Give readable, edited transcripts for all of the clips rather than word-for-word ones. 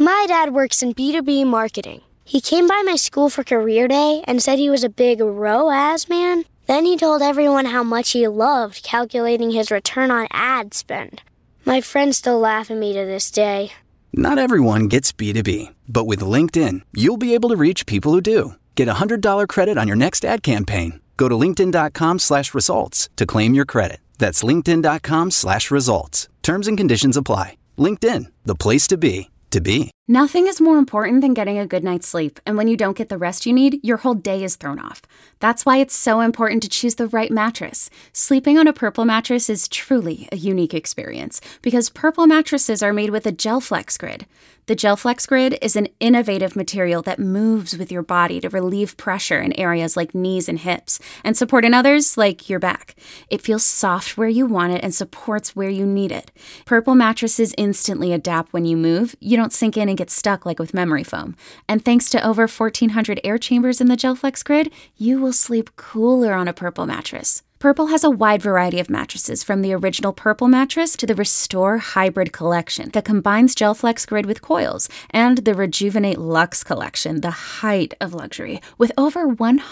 My dad works in B2B marketing. He came by my school for career day and said he was a big ROAS man. Then he told everyone how much he loved calculating his return on ad spend. My friends still laugh at me to this day. Not everyone gets B2B, but with LinkedIn, you'll be able to reach people who do. Get a $100 credit on your next ad campaign. Go to linkedin.com/results to claim your credit. That's linkedin.com/results. Terms and conditions apply. LinkedIn, the place to be, to be. Nothing is more important than getting a good night's sleep, and when you don't get the rest you need, your whole day is thrown off. That's why it's so important to choose the right mattress. Sleeping on a Purple mattress is truly a unique experience, because Purple mattresses are made with a GelFlex Grid. The GelFlex Grid is an innovative material that moves with your body to relieve pressure in areas like knees and hips, and support in others like your back. It feels soft where you want it and supports where you need it. Purple mattresses instantly adapt when you move. You don't sink in and get stuck like with memory foam. And thanks to over 1,400 air chambers in the GelFlex Grid, you will sleep cooler on a Purple mattress. Purple has a wide variety of mattresses, from the original Purple mattress to the Restore Hybrid collection that combines GelFlex Grid with coils, and the Rejuvenate Luxe collection, the height of luxury, with over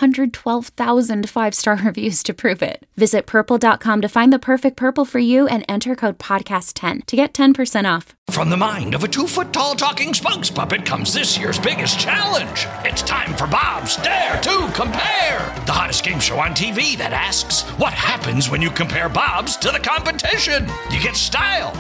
112,000 five-star reviews to prove it. Visit purple.com to find the perfect Purple for you and enter code podcast10 to get 10% off. From the mind of a 2-foot-tall talking spokes puppet comes this year's biggest challenge. It's time for Bob's Dare to Compare, the hottest game show on TV that asks, what happens when you compare Bob's to the competition? You get style.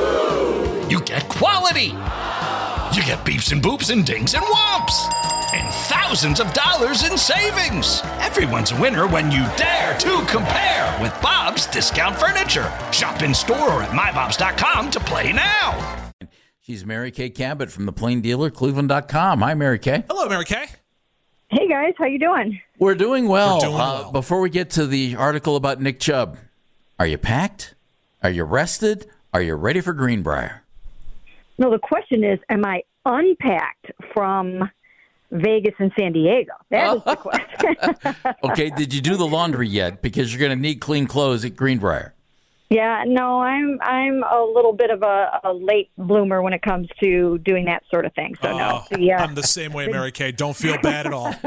You get quality. You get beeps and boops and dings and whomps. And thousands of dollars in savings. Everyone's a winner when you dare to compare with Bob's Discount Furniture. Shop in store or at mybobs.com to play now. She's Mary Kay Cabot from the Plain Dealer, Cleveland.com. Hi, Mary Kay. Hello, Mary Kay. Hey, guys. How you doing? We're doing well. Before we get to the article about Nick Chubb, are you packed? Are you rested? Are you ready for Greenbrier? No, the question is, am I unpacked from Vegas and San Diego? That is the question. Okay, did you do the laundry yet? Because you're going to need clean clothes at Greenbrier. Yeah, no, I'm a little bit of a late bloomer when it comes to doing that sort of thing. So no, I'm the same way, Mary Kay. Don't feel bad at all.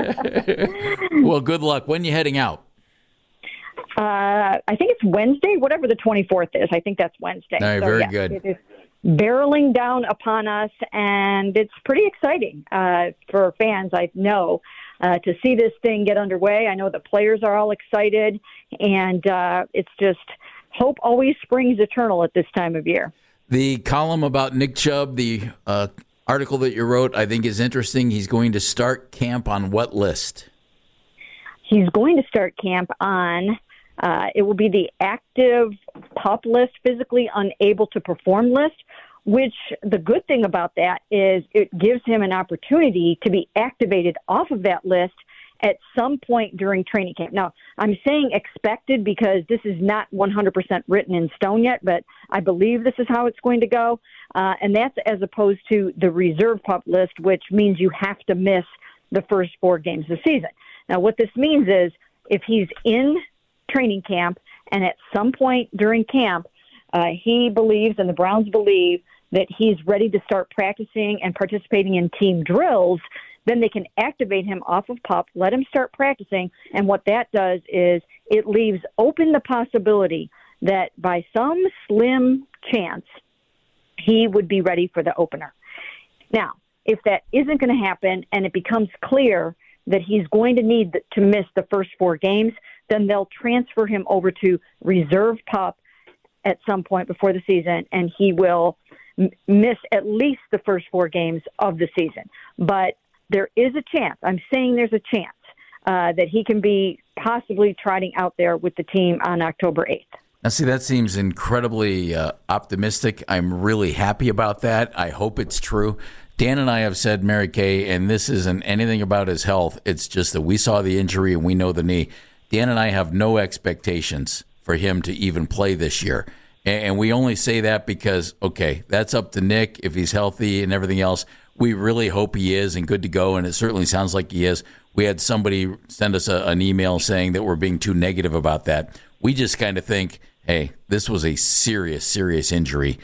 Well, good luck. When are you heading out? I think it's Wednesday, whatever the 24th is. I think that's Wednesday. No, so, very good. It is barreling down upon us, and it's pretty exciting for fans, I know, to see this thing get underway. I know the players are all excited, and it's just hope always springs eternal at this time of year. The column about Nick Chubb, the article that you wrote, I think is interesting. He's going to start camp on what list? He's going to start camp on, it will be the active PUP list, physically unable to perform list, which the good thing about that is it gives him an opportunity to be activated off of that list at some point during training camp. Now, I'm saying expected because this is not 100% written in stone yet, but I believe this is how it's going to go. And that's as opposed to the reserve PUP list, which means you have to miss the first 4 games of the season. Now, what this means is if he's in training camp and at some point during camp, he believes and the Browns believe that he's ready to start practicing and participating in team drills, then they can activate him off of PUP, let him start practicing, and what that does is it leaves open the possibility that by some slim chance, he would be ready for the opener. Now, if that isn't going to happen and it becomes clear that he's going to need to miss the first 4 games, then they'll transfer him over to reserve PUP at some point before the season, and he will miss at least the first 4 games of the season. But there is a chance, I'm saying there's a chance, that he can be possibly trotting out there with the team on October 8th. Now, see, that seems incredibly optimistic. I'm really happy about that. I hope it's true. Dan and I have said, Mary Kay, and this isn't anything about his health. It's just that we saw the injury and we know the knee. Dan and I have no expectations for him to even play this year. And we only say that because, okay, that's up to Nick if he's healthy and everything else. We really hope he is and good to go, and it certainly sounds like he is. We had somebody send us an email saying that we're being too negative about that. We just kind of think, hey, this was a serious, serious injury,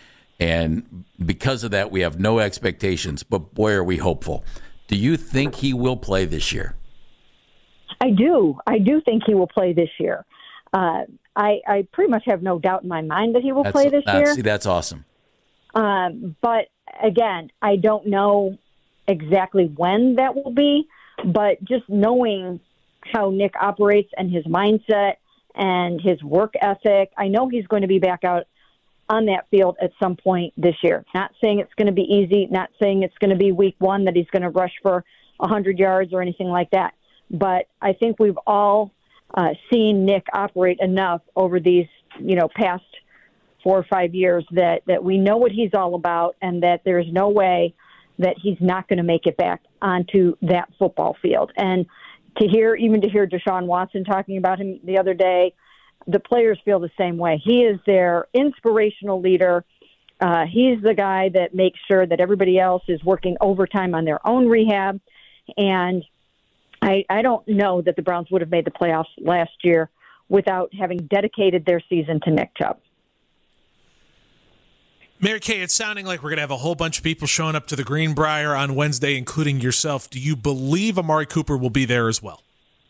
And because of that, we have no expectations, but boy, are we hopeful. Do you think he will play this year? I do. I do think he will play this year. I pretty much have no doubt in my mind that he will play this year. See, that's awesome. But again, I don't know exactly when that will be, but just knowing how Nick operates and his mindset and his work ethic, I know he's going to be back out on that field at some point this year. Not saying it's going to be easy, not saying it's going to be week one that he's going to rush for 100 yards or anything like that. But I think we've all seen Nick operate enough over these, past 4 or 5 years that we know what he's all about, and that there's no way that he's not going to make it back onto that football field. And to hear Deshaun Watson talking about him the other day, the players feel the same way. He is their inspirational leader. He's the guy that makes sure that everybody else is working overtime on their own rehab. And I don't know that the Browns would have made the playoffs last year without having dedicated their season to Nick Chubb. Mary Kay, it's sounding like we're going to have a whole bunch of people showing up to the Greenbrier on Wednesday, including yourself. Do you believe Amari Cooper will be there as well?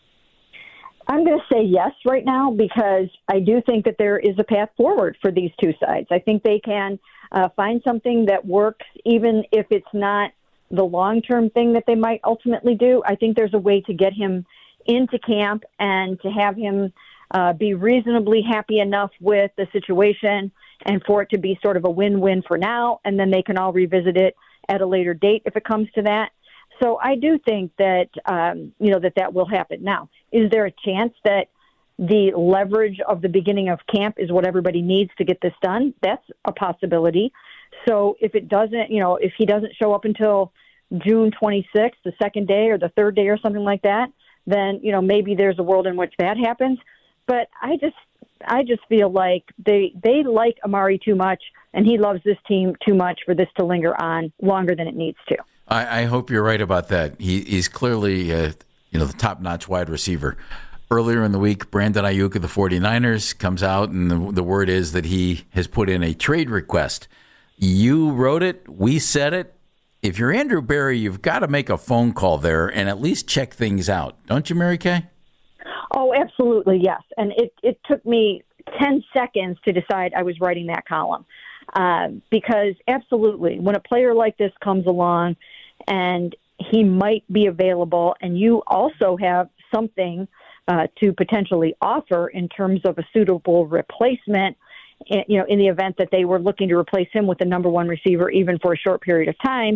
I'm going to say yes right now, because I do think that there is a path forward for these two sides. I think they can find something that works, even if it's not the long-term thing that they might ultimately do. I think there's a way to get him into camp and to have him be reasonably happy enough with the situation and for it to be sort of a win-win for now, and then they can all revisit it at a later date if it comes to that. So I do think that, that will happen. Now, is there a chance that the leverage of the beginning of camp is what everybody needs to get this done? That's a possibility. So if it doesn't, if he doesn't show up until June 26th, the second day or the third day or something like that, then, maybe there's a world in which that happens. But I just feel like they like Amari too much, and he loves this team too much for this to linger on longer than it needs to. I hope you're right about that. He's clearly, the top-notch wide receiver. Earlier in the week, Brandon Ayuk of the 49ers comes out, and the word is that he has put in a trade request. You wrote it. We said it. If you're Andrew Berry, you've got to make a phone call there and at least check things out. Don't you, Mary Kay? Oh, absolutely, yes. And it took me 10 seconds to decide I was writing that column. Because absolutely, when a player like this comes along and he might be available, and you also have something to potentially offer in terms of a suitable replacement, in the event that they were looking to replace him with the number one receiver, even for a short period of time,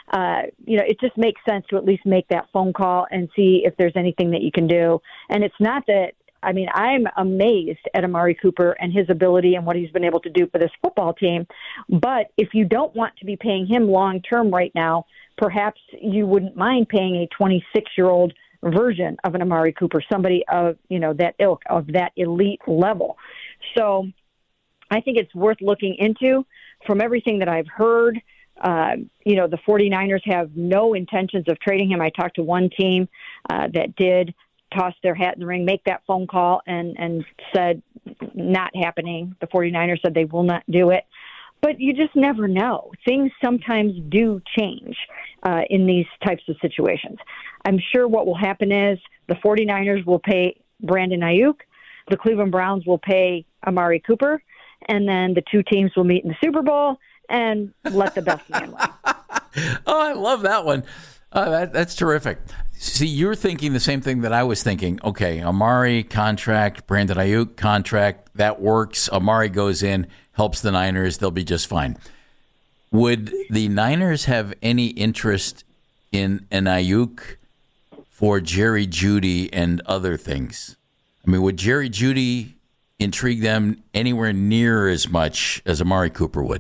it just makes sense to at least make that phone call and see if there's anything that you can do. And it's not that, I'm amazed at Amari Cooper and his ability and what he's been able to do for this football team. But if you don't want to be paying him long term right now, perhaps you wouldn't mind paying a 26-year-old version of an Amari Cooper, somebody of, that ilk, of that elite level. So I think it's worth looking into. From everything that I've heard, the 49ers have no intentions of trading him. I talked to one team that did toss their hat in the ring, make that phone call, and said not happening. The 49ers said they will not do it. But you just never know. Things sometimes do change in these types of situations. I'm sure what will happen is the 49ers will pay Brandon Ayuk, the Cleveland Browns will pay Amari Cooper, and then the two teams will meet in the Super Bowl and let the best man win. Oh, I love that one. That's terrific. See, you're thinking the same thing that I was thinking. Okay, Amari contract, Brandon Ayuk contract, that works. Amari goes in, helps the Niners. They'll be just fine. Would the Niners have any interest in an Ayuk for Jerry Jeudy and other things? Would Jerry Jeudy intrigue them anywhere near as much as Amari Cooper would?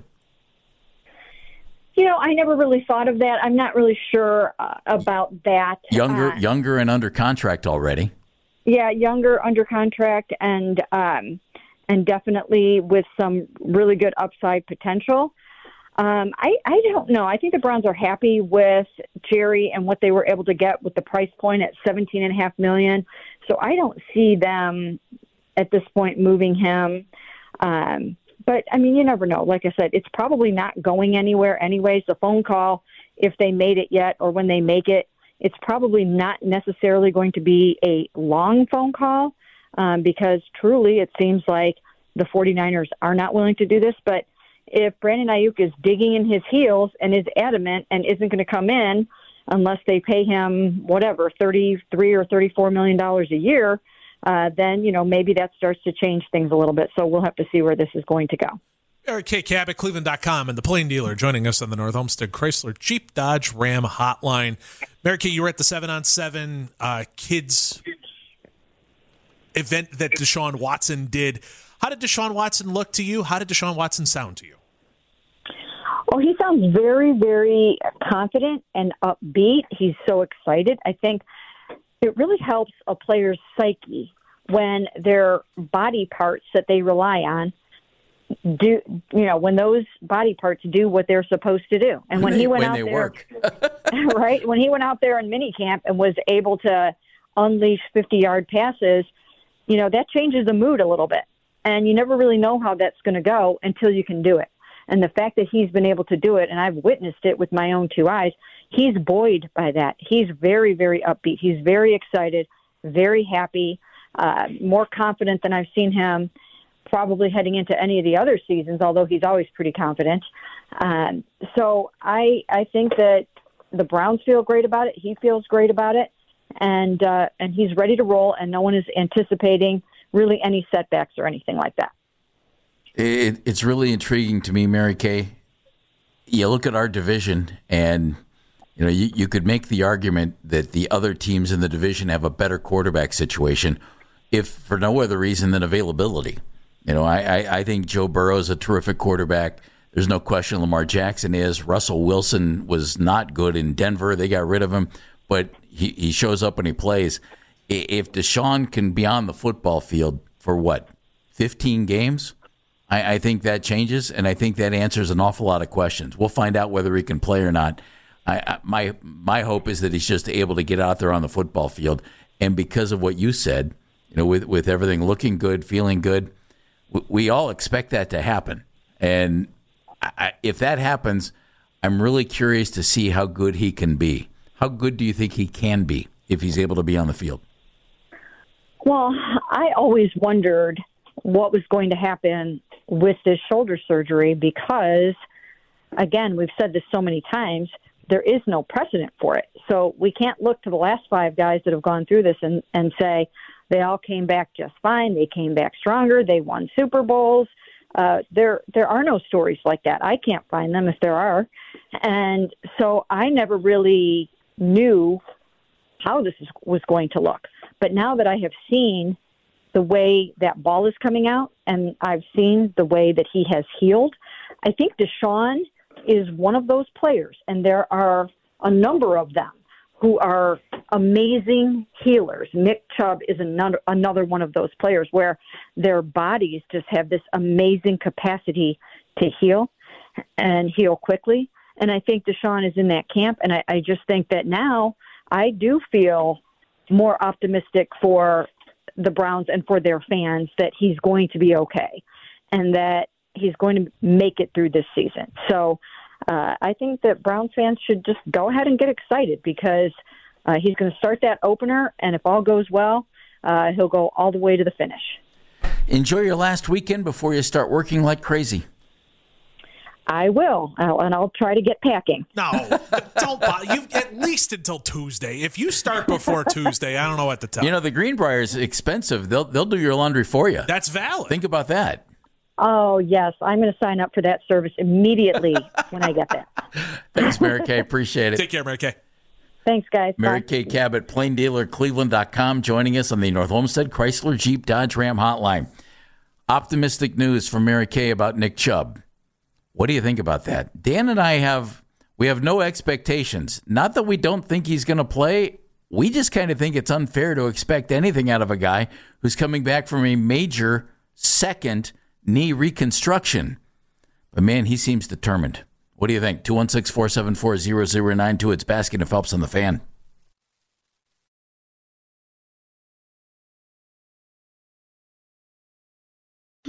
I never really thought of that. I'm not really sure about that. Younger and under contract already. Yeah, younger, under contract, and definitely with some really good upside potential. I don't know. I think the Browns are happy with Jerry and what they were able to get with the price point at $17.5 million. So I don't see them at this point moving him. But, I mean, you never know. Like I said, it's probably not going anywhere anyways. The phone call, if they made it yet or when they make it, it's probably not necessarily going to be a long phone call because truly it seems like the 49ers are not willing to do this. But if Brandon Ayuk is digging in his heels and is adamant and isn't going to come in unless they pay him, whatever, $33 or $34 million a year, then, maybe that starts to change things a little bit. So we'll have to see where this is going to go. Mary Kay Cabot, Cleveland.com, and the Plain Dealer joining us on the North Olmsted Chrysler Jeep Dodge Ram hotline. Mary Kay, you were at the 7-on-7 kids event that Deshaun Watson did. How did Deshaun Watson look to you? How did Deshaun Watson sound to you? Oh, he sounds very, very confident and upbeat. He's so excited. I think it really helps a player's psyche when their body parts that they rely on do, when those body parts do what they're supposed to do. And when he went out there, right, when he went out there in minicamp and was able to unleash 50-yard passes, that changes the mood a little bit. And you never really know how that's going to go until you can do it. And the fact that he's been able to do it, and I've witnessed it with my own two eyes, he's buoyed by that. He's very, very upbeat. He's very excited, very happy, more confident than I've seen him probably heading into any of the other seasons, although he's always pretty confident. So I think that the Browns feel great about it. He feels great about it. And he's ready to roll, and no one is anticipating really any setbacks or anything like that. It's really intriguing to me, Mary Kay. You look at our division, and you could make the argument that the other teams in the division have a better quarterback situation, if for no other reason than availability. I think Joe Burrow is a terrific quarterback. There's no question Lamar Jackson is. Russell Wilson was not good in Denver. They got rid of him, but he shows up and he plays. If Deshaun can be on the football field for 15 games, I think that changes, and I think that answers an awful lot of questions. We'll find out whether he can play or not. My hope is that he's just able to get out there on the football field, and because of what you said, with everything looking good, feeling good, we all expect that to happen. And if that happens, I'm really curious to see how good he can be. How good do you think he can be if he's able to be on the field? Well, I always wondered what was going to happen with this shoulder surgery because, again, we've said this so many times, there is no precedent for it. So we can't look to the last 5 guys that have gone through this and say they all came back just fine. They came back stronger. They won Super Bowls. There are no stories like that. I can't find them if there are. And so I never really knew how this was going to look. But now that I have seen the way that ball is coming out and I've seen the way that he has healed, I think Deshaun is one of those players, and there are a number of them who are amazing healers. Nick Chubb is another one of those players where their bodies just have this amazing capacity to heal and heal quickly. And I think Deshaun is in that camp, and I just think that now I do feel more optimistic for the Browns and for their fans that he's going to be okay and that he's going to make it through this season. So I think that Browns fans should just go ahead and get excited because he's going to start that opener, and if all goes well, he'll go all the way to the finish. Enjoy your last weekend before you start working like crazy. I will, and I'll try to get packing. No, don't bother. You've at least until Tuesday. If you start before Tuesday, I don't know what to tell you. The Greenbrier is expensive. They'll do your laundry for you. That's valid. Think about that. Oh, yes. I'm going to sign up for that service immediately when I get there. Thanks, Mary Kay. Appreciate it. Take care, Mary Kay. Thanks, guys. Mary Bye. Kay Cabot, Plain Dealer, Cleveland.com, joining us on the North Olmsted Chrysler Jeep Dodge Ram hotline. Optimistic news from Mary Kay about Nick Chubb. What do you think about that? Dan and I have no expectations. Not that we don't think he's going to play. We just kind of think it's unfair to expect anything out of a guy who's coming back from a major second knee reconstruction. But, man, he seems determined. What do you think? 216-474-0092. It's Baskin and Phelps on the Fan.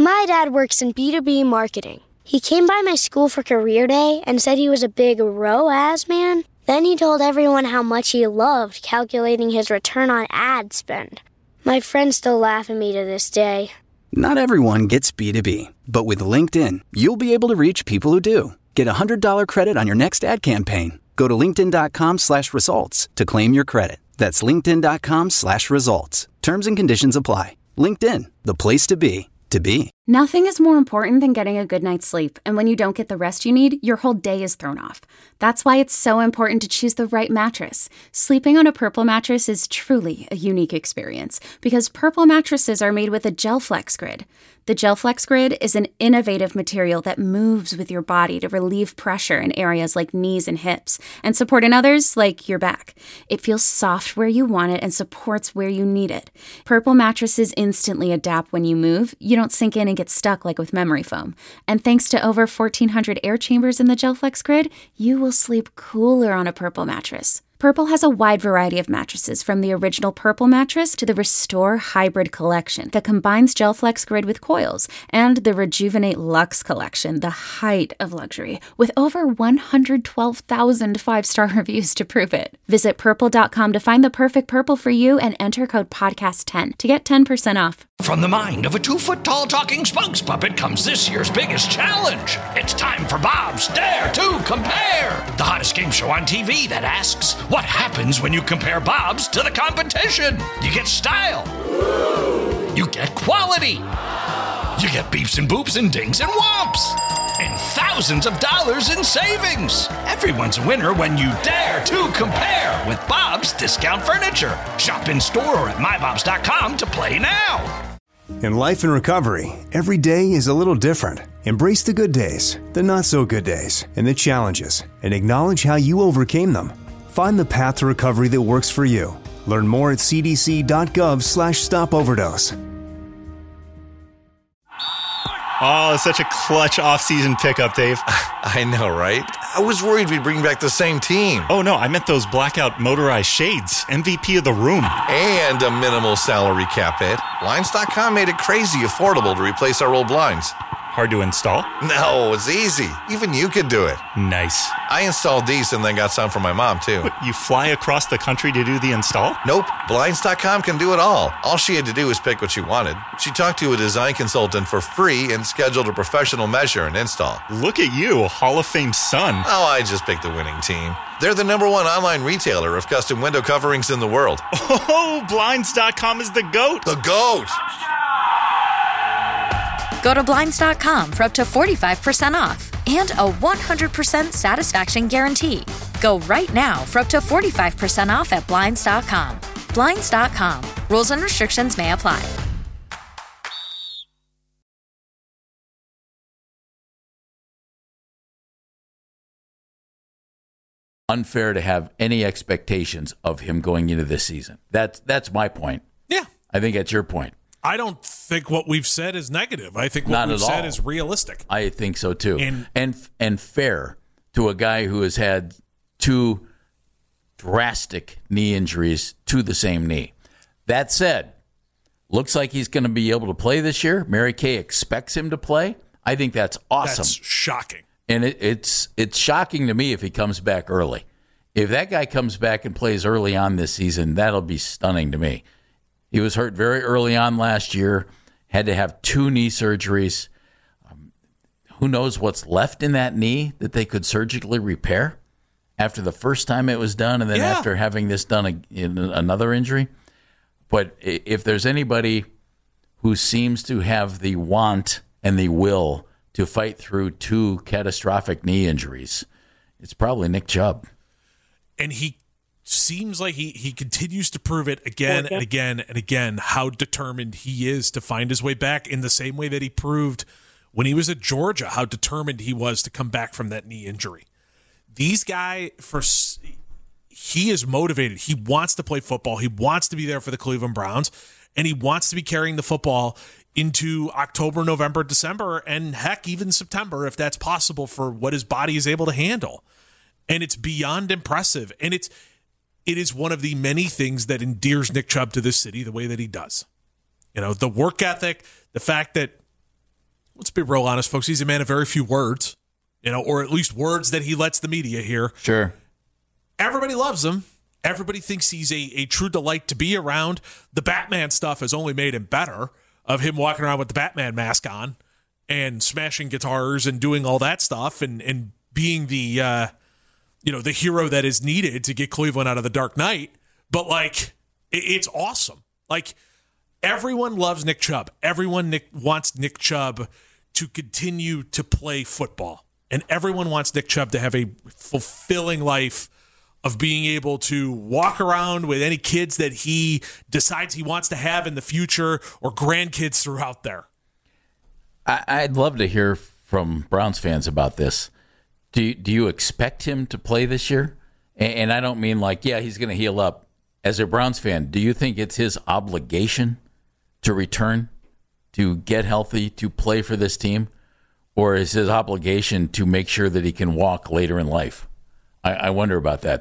My dad works in B2B marketing. He came by my school for career day and said he was a big ROAS man. Then he told everyone how much he loved calculating his return on ad spend. My friends still laugh at me to this day. Not everyone gets B2B, but with LinkedIn, you'll be able to reach people who do. Get a $100 credit on your next ad campaign. Go to linkedin.com/results to claim your credit. That's linkedin.com/results. Terms and conditions apply. LinkedIn, the place to be, to be. Nothing is more important than getting a good night's sleep, and when you don't get the rest you need, your whole day is thrown off. That's why it's so important to choose the right mattress. Sleeping on a Purple mattress is truly a unique experience because Purple mattresses are made with a GelFlex Grid. The GelFlex Grid is an innovative material that moves with your body to relieve pressure in areas like knees and hips and support in others like your back. It feels soft where you want it and supports where you need it. Purple mattresses instantly adapt when you move. You don't sink in and get stuck like with memory foam. And thanks to over 1,400 air chambers in the GelFlex Grid, you will sleep cooler on a Purple mattress. Purple has a wide variety of mattresses, from the original Purple mattress to the Restore Hybrid collection that combines GelFlex Grid with coils, and the Rejuvenate Luxe collection, the height of luxury, with over 112,000 five-star reviews to prove it. Visit purple.com to find the perfect Purple for you and enter code podcast10 to get 10% off. From the mind of a 2-foot-tall talking spokes puppet comes this year's biggest challenge. It's time for Bob's Dare to Compare, the hottest game show on TV that asks, what happens when you compare Bob's to the competition? You get style. You get quality. You get beeps and boops and dings and whomps. And thousands of dollars in savings. Everyone's a winner when you dare to compare with Bob's Discount Furniture. Shop in store or at mybobs.com to play now. In life and recovery, every day is a little different. Embrace the good days, the not so good days, and the challenges, and acknowledge how you overcame them. Find the path to recovery that works for you. Learn more at cdc.gov/stopoverdose. Oh, such a clutch off-season pickup, Dave. I know, right? I was worried we'd bring back the same team. Oh, no, I meant those blackout motorized shades. MVP of the room. And a minimal salary cap hit. Blinds.com made it crazy affordable to replace our old blinds. Hard to install? No, it's easy. Even you could do it. Nice. I installed these and then got some for my mom, too. What, you fly across the country to do the install? Nope. Blinds.com can do it all. All she had to do was pick what she wanted. She talked to a design consultant for free and scheduled a professional measure and install. Look at you, Hall of Fame son. Oh, I just picked the winning team. They're the #1 online retailer of custom window coverings in the world. Oh, Blinds.com is the GOAT. The GOAT! Go to Blinds.com for up to 45% off and a 100% satisfaction guarantee. Go right now for up to 45% off at Blinds.com. Blinds.com. Rules and restrictions may apply. Unfair to have any expectations of him going into this season. That's my point. Yeah. I think that's your point. I don't think what we've said is negative. I think what we've said is realistic. I think so too. And fair to a guy who has had 2 drastic knee injuries to the same knee. That said, looks like he's going to be able to play this year. Mary Kay expects him to play. I think that's awesome. That's shocking. And it's shocking to me if he comes back early. If that guy comes back and plays early on this season, that'll be stunning to me. He was hurt very early on last year, had to have 2 knee surgeries. Who knows what's left in that knee that they could surgically repair after the first time it was done and then after having this done in another injury. But if there's anybody who seems to have the want and the will to fight through 2 catastrophic knee injuries, it's probably Nick Chubb. And he seems like he continues to prove it again and again and again how determined he is to find his way back, in the same way that he proved when he was at Georgia how determined he was to come back from that knee injury. These guy, he is motivated. He wants to play football. He wants to be there for the Cleveland Browns, and he wants to be carrying the football into October, November, December, and heck, even September, if that's possible for what his body is able to handle. And it's beyond impressive. And it is one of the many things that endears Nick Chubb to this city the way that he does. You know, the work ethic, the fact that let's be real honest, folks. He's a man of very few words, or at least words that he lets the media hear. Sure. Everybody loves him. Everybody thinks he's a true delight to be around. The Batman stuff has only made him better, of him walking around with the Batman mask on and smashing guitars and doing all that stuff and being the the hero that is needed to get Cleveland out of the Dark Knight. But it's awesome. Everyone loves Nick Chubb. Everyone wants Nick Chubb to continue to play football. And everyone wants Nick Chubb to have a fulfilling life of being able to walk around with any kids that he decides he wants to have in the future or grandkids throughout there. I'd love to hear from Browns fans about this. Do you expect him to play this year? And I don't mean he's going to heal up. As a Browns fan, do you think it's his obligation to return, to get healthy, to play for this team? Or is his obligation to make sure that he can walk later in life? I wonder about that.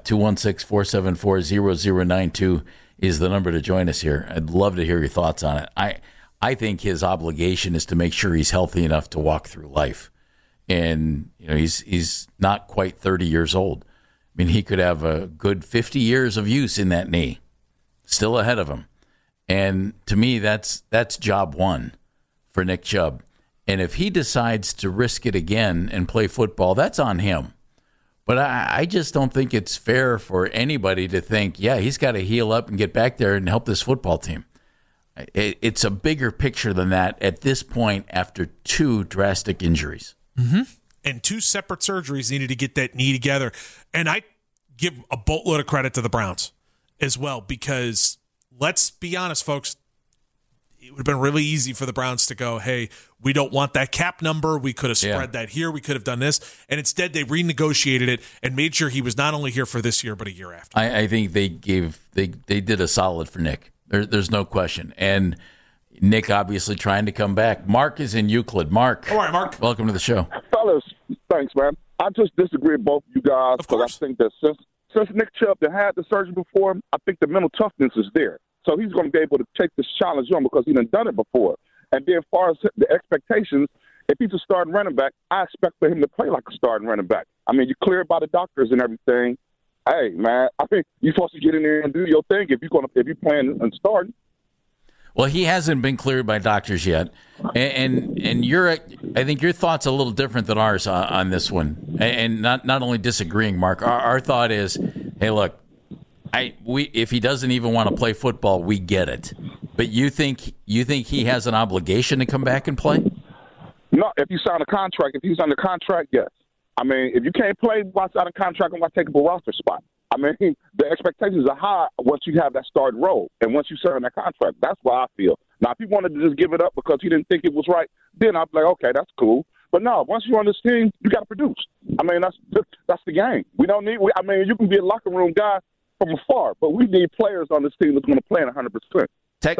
216-474-0092 is the number to join us here. I'd love to hear your thoughts on it. I think his obligation is to make sure he's healthy enough to walk through life. And he's not quite 30 years old. I mean, he could have a good 50 years of use in that knee still ahead of him. And to me, that's job one for Nick Chubb. And if he decides to risk it again and play football, that's on him. But I just don't think it's fair for anybody to think, he's got to heal up and get back there and help this football team. It's a bigger picture than that at this point after 2 drastic injuries. Mm-hmm. And 2 separate surgeries needed to get that knee together. And I give a boatload of credit to the Browns as well, because let's be honest, folks, it would have been really easy for the Browns to go, hey, we don't want that cap number. We could have spread that here. We could have done this. And instead, they renegotiated it and made sure he was not only here for this year, but a year after. I think they did a solid for Nick. There's no question. And Nick obviously trying to come back. Mark is in Euclid. Mark. All right, Mark. Welcome to the show. Fellas, thanks, man. I just disagree with both of you guys, because I think that since Nick Chubb had the surgery before, I think the mental toughness is there. So he's going to be able to take this challenge on because he's done it before. And then as far as the expectations, if he's a starting running back, I expect for him to play like a starting running back. I mean, you're cleared by the doctors and everything. Hey, man, I think you're supposed to get in there and do your thing if you're playing and starting. Well, he hasn't been cleared by doctors yet, and I think your thought's a little different than ours on this one. And not only disagreeing, Mark, our thought is, hey, look, if he doesn't even want to play football, we get it. But you think he has an obligation to come back and play? No, if you sign a contract, if he's under contract, yes. I mean, if you can't play while signing a contract, I'm going to take up a roster spot. I mean, the expectations are high once you have that starting role and once you sign that contract. That's why I feel. Now, if he wanted to just give it up because he didn't think it was right, then I'd be like, okay, that's cool. But no, once you're on this team, you got to produce. I mean, that's the game. We don't need. I mean, you can be a locker room guy from afar, but we need players on this team that's going to play 100%.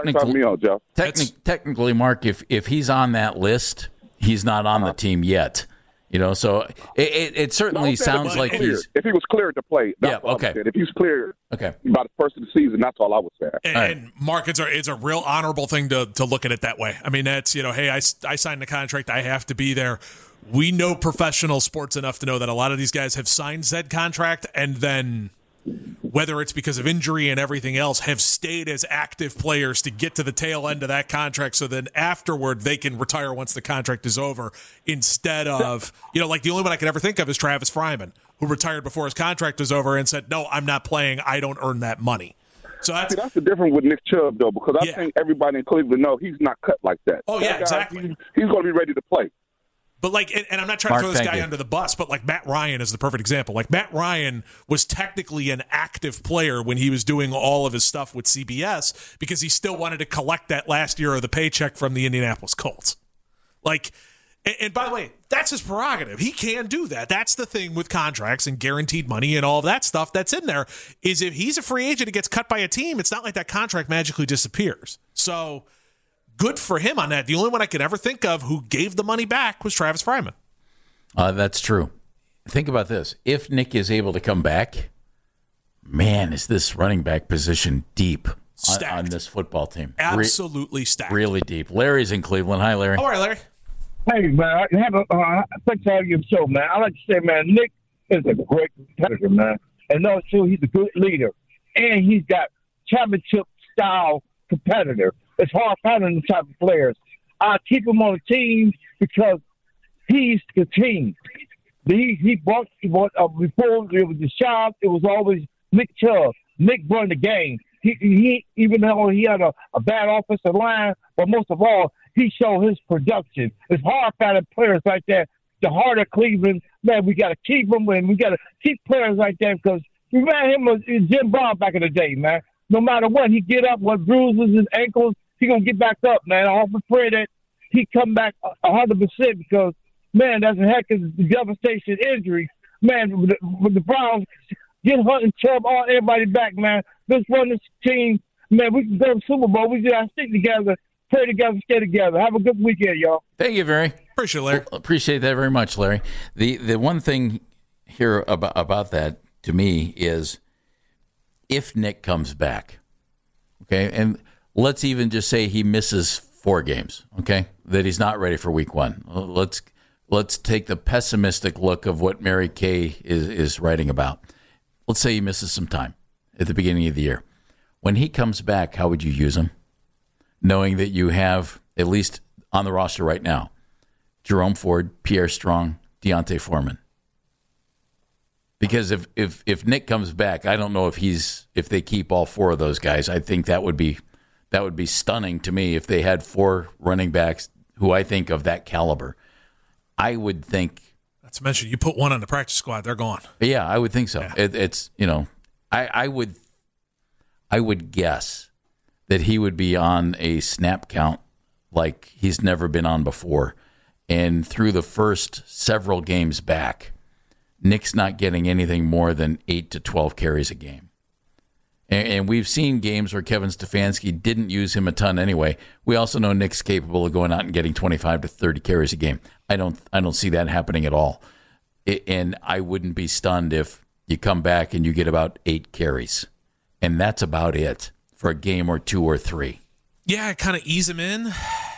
Technically, Mark, if he's on that list, he's not on the team yet. So it certainly sounds like he's. If he was cleared to play, okay. If he's cleared, by the first of the season, that's all I would say. And Mark, it's a real honorable thing to look at it that way. I mean, that's hey, I signed the contract, I have to be there. We know professional sports enough to know that a lot of these guys have signed said contract and then, whether it's because of injury and everything else, have stayed as active players to get to the tail end of that contract so then afterward they can retire once the contract is over, instead of, the only one I can ever think of is Travis Fryman, who retired before his contract was over and said, no, I'm not playing. I don't earn that money. So that's the difference with Nick Chubb, though, because I think everybody in Cleveland knows he's not cut like that. Oh, yeah, exactly. He's going to be ready to play. But and I'm not trying to throw this guy under the bus, but Matt Ryan is the perfect example. Matt Ryan was technically an active player when he was doing all of his stuff with CBS because he still wanted to collect that last year of the paycheck from the Indianapolis Colts. And by the way, that's his prerogative. He can do that. That's the thing with contracts and guaranteed money and all of that stuff that's in there, is if he's a free agent and gets cut by a team, it's not like that contract magically disappears. So good for him on that. The only one I could ever think of who gave the money back was Travis Fryman. That's true. Think about this. If Nick is able to come back, man, is this running back position deep on this football team. Absolutely stacked. Really deep. Larry's in Cleveland. Hi, Larry. All right, Larry. Hey, man, thanks for having your show, man. I like to say, man, Nick is a great competitor, man. And also, he's a good leader. And he's got championship-style competitor. It's hard finding the type of players. I keep him on the team because he's the team. He brought before it was Deshaun, it was always Nick Chubb. Nick run the game. He even though he had a bad offensive line, but most of all, he showed his production. It's hard finding players like that. The heart of Cleveland, man, we got to keep them, and we got to keep players like that because we ran him as Jim Brown back in the day, man. No matter what, he get up, what bruises his ankles, he gonna get back up, man. I hope and pray that he come back 100% because, man, that's a heck of a devastation injury. Man, with the Browns, get Hunt and Chubb, all everybody back, man. Let's run this team. Man, we can go to the Super Bowl. We got to stick together, pray together, stay together. Have a good weekend, y'all. Thank you, Larry. Appreciate it, Larry. Appreciate that very much, Larry. The one thing here about that to me is if Nick comes back, okay, and let's even just say he misses 4 games, okay, that he's not ready for week 1. Let's take the pessimistic look of what Mary Kay is writing about. Let's say he misses some time at the beginning of the year. When he comes back, how would you use him? Knowing that you have, at least on the roster right now, Jerome Ford, Pierre Strong, Deontay Foreman. Because if Nick comes back, I don't know if they keep all 4 of those guys. I think that would be stunning to me if they had 4 running backs who I think of that caliber. I would think. Not to mention, you put one on the practice squad, they're gone. Yeah, I would think so. Yeah. It's I would guess that he would be on a snap count like he's never been on before. And through the first several games back, Nick's not getting anything more than 8 to 12 carries a game. And we've seen games where Kevin Stefanski didn't use him a ton anyway. We also know Nick's capable of going out and getting 25 to 30 carries a game. I don't see that happening at all. And I wouldn't be stunned if you come back and you get about 8 carries. And that's about it for a game or 2 or 3. Yeah, kind of ease him in.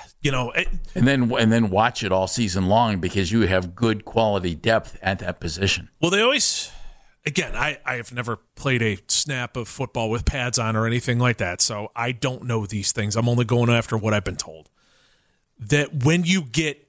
And then watch it all season long because you have good quality depth at that position. Well, they always, again, I have never played a snap of football with pads on or anything like that, so I don't know these things. I'm only going after what I've been told. That when you get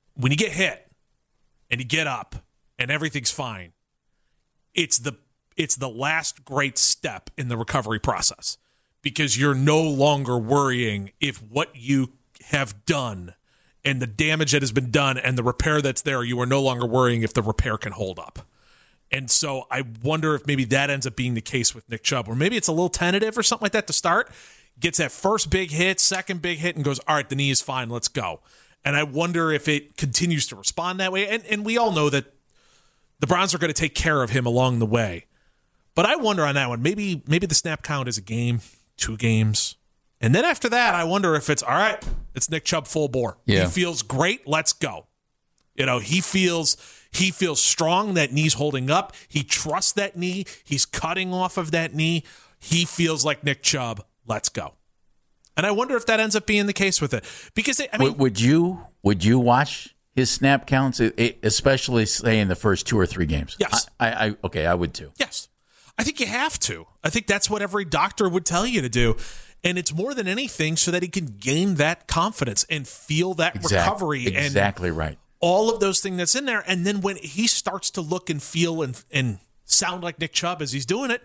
hit and you get up and everything's fine, it's the last great step in the recovery process because you're no longer worrying if what you have done and the damage that has been done and the repair that's there, you are no longer worrying if the repair can hold up. And so I wonder if maybe that ends up being the case with Nick Chubb, or maybe it's a little tentative or something like that to start, gets that first big hit, second big hit, and goes, all right, the knee is fine, let's go. And I wonder if it continues to respond that way. And we all know that the Browns are going to take care of him along the way. But I wonder on that one, maybe the snap count is a game, 2 games. And then after that, I wonder if it's, all right, it's Nick Chubb full bore. Yeah. He feels great, let's go. He feels strong, that knee's holding up. He trusts that knee. He's cutting off of that knee. He feels like Nick Chubb, let's go. And I wonder if that ends up being the case with it. Because, would you watch his snap counts, especially, say, in the first 2 or 3 games? Yes. I would too. Yes. I think you have to. I think that's what every doctor would tell you to do. And it's more than anything so that he can gain that confidence and feel that recovery. Exactly right. All of those things that's in there. And then when he starts to look and feel and sound like Nick Chubb as he's doing it,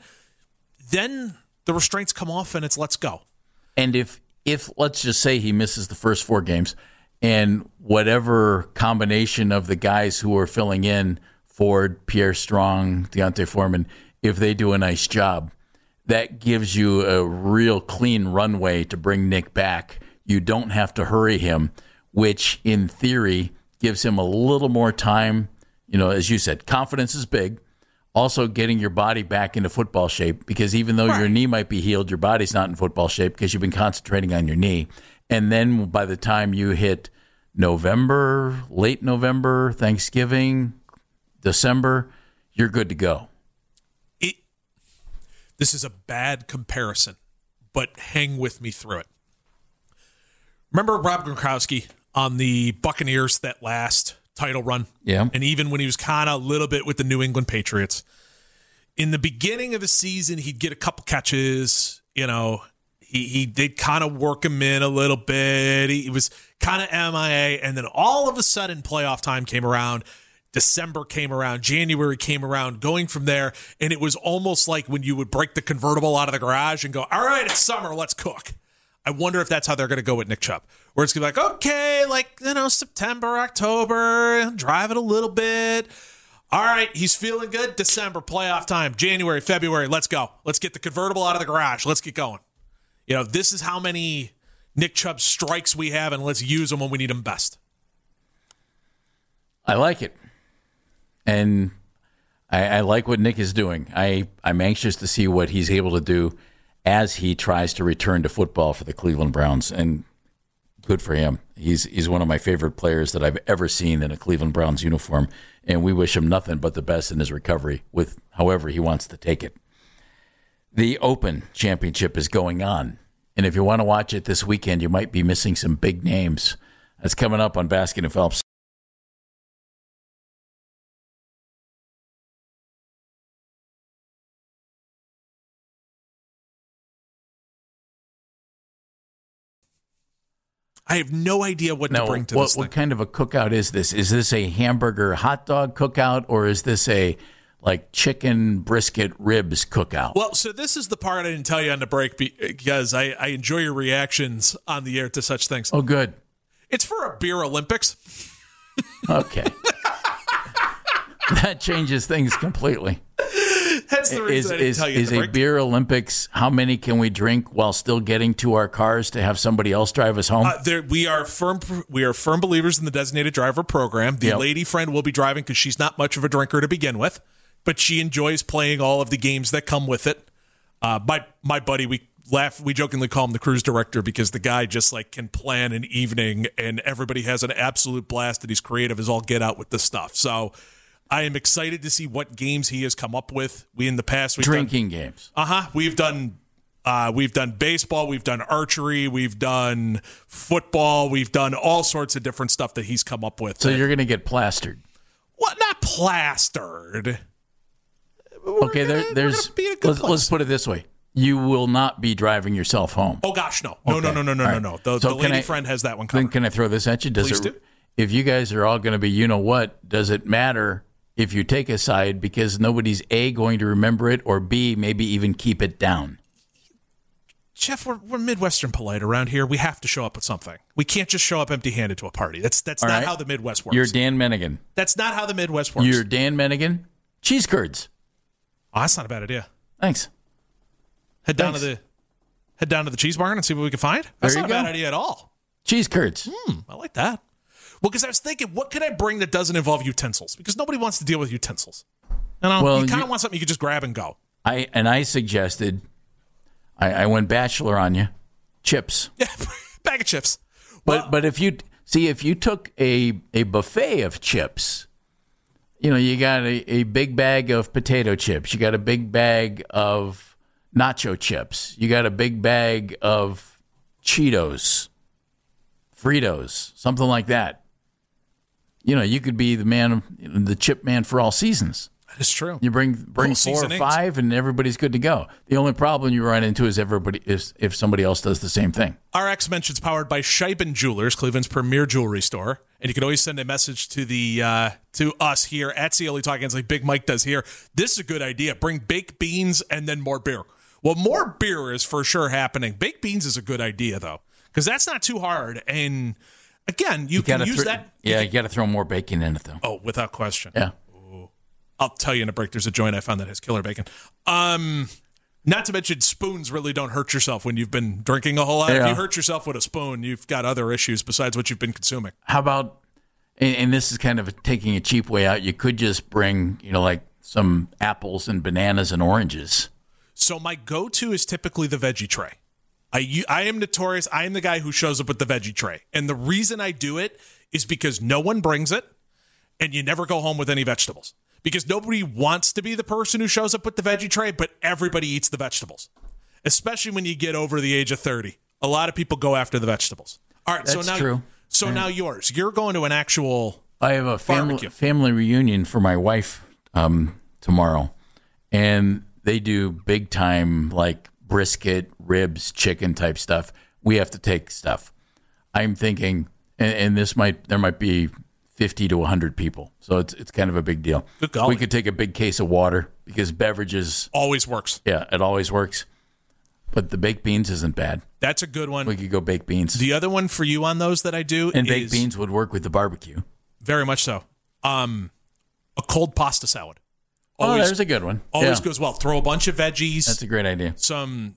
then the restraints come off and it's let's go. And if let's just say he misses the first 4 games and whatever combination of the guys who are filling in, Ford, Pierre Strong, Deontay Foreman, if they do a nice job, that gives you a real clean runway to bring Nick back. You don't have to hurry him, which in theory gives him a little more time. As you said, confidence is big. Also getting your body back into football shape because even though your knee might be healed, your body's not in football shape because you've been concentrating on your knee. And then by the time you hit November, late November, Thanksgiving, December, you're good to go. This is a bad comparison, but hang with me through it. Remember Rob Gronkowski on the Buccaneers that last title run. Yeah. And even when he was kind of a little bit with the New England Patriots. In the beginning of the season, he'd get a couple catches. You know, they'd kind of work him in a little bit. He was kind of MIA. And then all of a sudden, playoff time came around. December came around. January came around. Going from there, and it was almost like when you would break the convertible out of the garage and go, all right, it's summer, let's cook. I wonder if that's how they're going to go with Nick Chubb. Where it's going to be like, okay, like, you know, September, October, drive it a little bit. All right, he's feeling good. December, playoff time. January, February, let's go. Let's get the convertible out of the garage. Let's get going. You know, this is how many Nick Chubb strikes we have, and let's use them when we need them best. I like it. And I like what Nick is doing. I'm anxious to see what he's able to do as he tries to return to football for the Cleveland Browns. And good for him. He's one of my favorite players that I've ever seen in a Cleveland Browns uniform. And we wish him nothing but the best in his recovery with however he wants to take it. The Open Championship is going on. And if you want to watch it this weekend, you might be missing some big names. That's coming up on Baskin and Phelps. I have no idea what to bring to this thing. What kind of a cookout is this? Is this a hamburger hot dog cookout, or is this a like chicken brisket ribs cookout? Well, so this is the part I didn't tell you on the break because I enjoy your reactions on the air to such things. Oh, good. It's for a beer Olympics. Okay. That changes things completely. That's the reason I didn't tell you. Is a beer Olympics, how many can we drink while still getting to our cars to have somebody else drive us home? We are firm believers in the designated driver program. The lady friend will be driving because she's not much of a drinker to begin with, but she enjoys playing all of the games that come with it. My buddy, we jokingly call him the cruise director because the guy just like can plan an evening and everybody has an absolute blast and he's creative as all get out with this stuff. So I am excited to see what games he has come up with. We've drinking games. We've done baseball, we've done archery, we've done football, we've done all sorts of different stuff that he's come up with. So you're going to get plastered. What? Not plastered. Okay, let's put it this way. You will not be driving yourself home. Oh gosh, no. No. The lady friend has that one covered. Then can I throw this at you? Please do. If you guys are all going to be, you know what, does it matter if you take a side because nobody's A, going to remember it, or B, maybe even keep it down? Jeff, we're Midwestern polite around here. We have to show up with something. We can't just show up empty-handed to a party. That's not how the Midwest works. You're Dan Mennigan. That's not how the Midwest works. You're Dan Mennigan. Cheese curds. Oh, that's not a bad idea. Thanks. Head down to the cheese barn and see what we can find. That's not a bad idea at all. Cheese curds. I like that. Well, because I was thinking, what could I bring that doesn't involve utensils? Because nobody wants to deal with utensils. You kind of want something you could just grab and go. I suggested, I went bachelor on you, chips. Yeah, bag of chips. But if you took a buffet of chips, you got a big bag of potato chips, you got a big bag of nacho chips, you got a big bag of Cheetos, Fritos, something like that. You could be the chip man for all seasons. That is true. You bring 4 or 5, and everybody's good to go. The only problem you run into is if somebody else does the same thing. RX Mention's powered by Scheiben Jewelers, Cleveland's premier jewelry store, and you can always send a message to to us here at CLE Talk-Ins like Big Mike does here. This is a good idea. Bring baked beans and then more beer. Well, more beer is for sure happening. Baked beans is a good idea though, because that's not too hard. And again, you can use that. Yeah, you got to throw more bacon in it though. Oh, without question. Yeah. I'll tell you in a break, there's a joint I found that has killer bacon. Not to mention spoons really don't hurt yourself when you've been drinking a whole lot. Yeah. If you hurt yourself with a spoon, you've got other issues besides what you've been consuming. How about, and this is kind of taking a cheap way out, you could just bring, like some apples and bananas and oranges. So my go-to is typically the veggie tray. I am notorious. I am the guy who shows up with the veggie tray. And the reason I do it is because no one brings it and you never go home with any vegetables. Because nobody wants to be the person who shows up with the veggie tray, but everybody eats the vegetables. Especially when you get over the age of 30. A lot of people go after the vegetables. All right, That's true. So now yours. You're going to an actual I have a family reunion for my wife tomorrow, and they do big time like brisket, ribs, chicken type stuff. We have to take stuff. I'm thinking, and there might be 50 to 100 people, so it's kind of a big deal. Good golly. We could take a big case of water because beverages always works. Yeah, it always works. But the baked beans isn't bad. That's a good one. We could go baked beans. The other one for you on those that I do and baked beans would work with the barbecue. Very much so. A cold pasta salad. Always, there's a good one. Always goes well. Throw a bunch of veggies. That's a great idea. Some